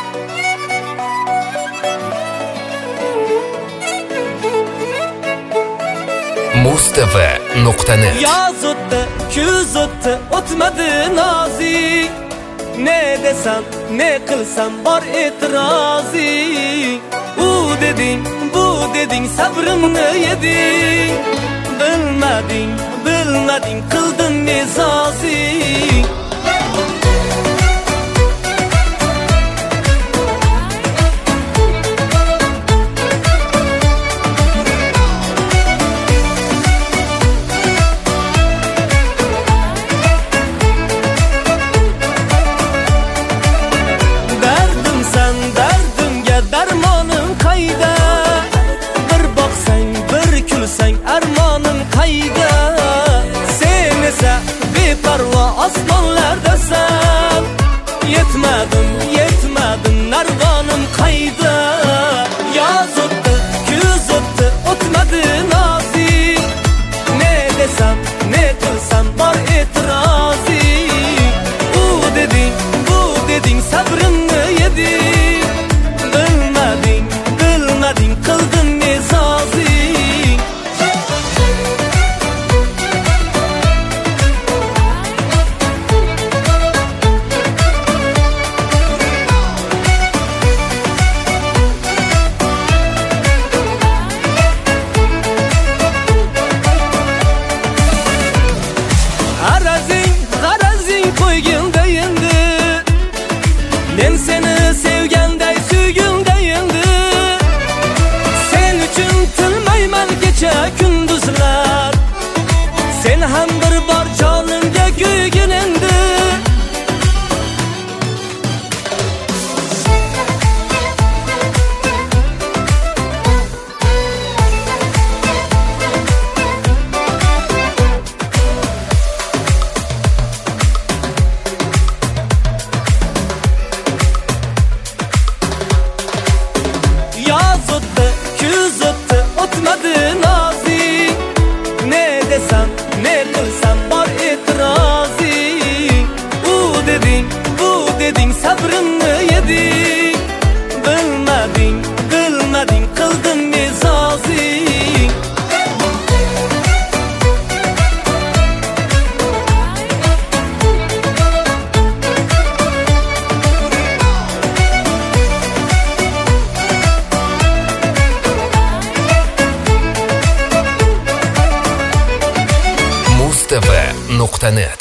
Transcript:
Mustafa.net Yaz o'tdi, kuz o'tdi, o'tmadi nozik. Ne desam, ne qilsam bor e'tirozi. U deding, bu deding, sabrimni yeding. Bilmading, bilmading, qilding mezozi. Armonum qayda? Sen esa beparvo osmonlardasan. Yetmadim, yetmadim, narvonim qayda? Yoz o'tdi, kuz o'tdi, o'tmadi nozik. Ne desam, ne qilsam bor e'tirozi. U deding, bu deding, sabrimni yeding. Bilmading, bilmading, qilding mezozi. Men seni sevganday suygunday endi. Sen uchun tilmayman kecha kunduzlar. Sen ham bir bor jonimga kuygin endi. O'tmadi nozik. Ne desam, ne qilsam bor e'tirozi. U deding, bu deding, sabrimni yeding. Bilmading, bilmading, qilding mezozi. Mustafa.net